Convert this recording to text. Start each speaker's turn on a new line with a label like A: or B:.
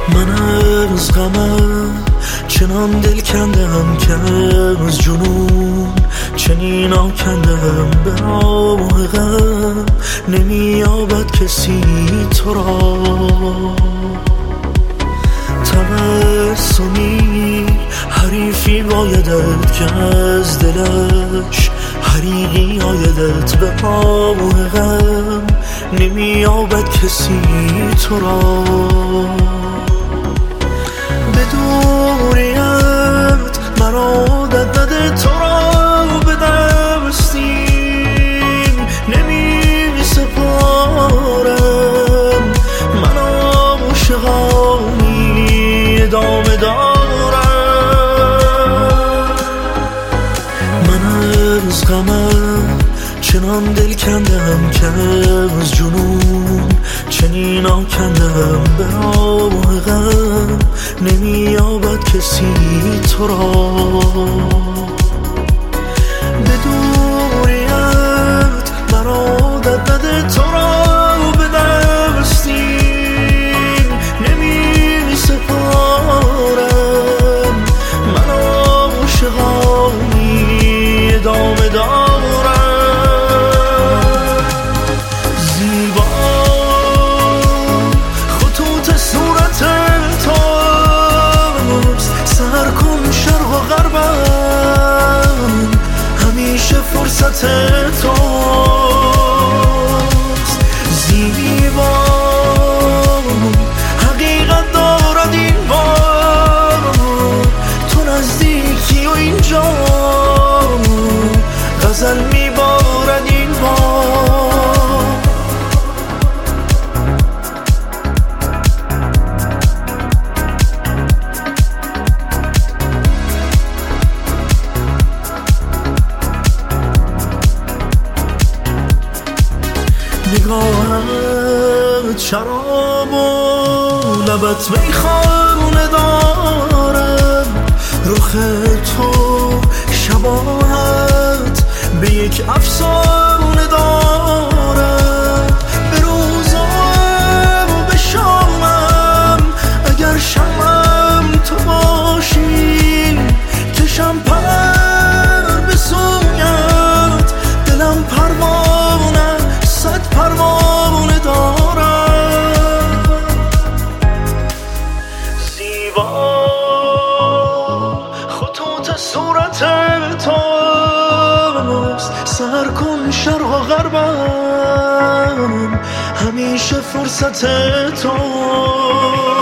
A: من از غمم چنان دل کندم که از جنون چنین آکندم. به راه غم نمییابد کسی تو را. تبسمی حریفی بایدت که از دلش حریقی آیدت. به راه غم نمییابد کسی تو را. به دوریت مرا عادت نده تو را به دستیم نمی سپارم. من عاشقانی ادامه دارم. من از غمم چنان دل کندم که از جنون چنین آکندم. به راه غم نمییابد کسی تو را. به دوریت مرا عادت نده تو را به دستیم نمی سپارم. من عاشقانی ادامه دارم. زیبا خطوط صورت توست، سر کن شرق و غربم همیشه فرصت توست. زیبا حقیقت دارد این بار، تو نزدیکی و اینجا غزل میبارد این بار. نگاهت شراب و لبت میخانه دارد. رخ تو شباهت به یک افسانه دارد. به روزم و به شامم اگر شمم تو باشی، کشم پر به سویت. دلم پروانه صد پروانه دارد. زیبا خطوط صورت توست، سر کن شرق و غربم همیشه فرصت تو.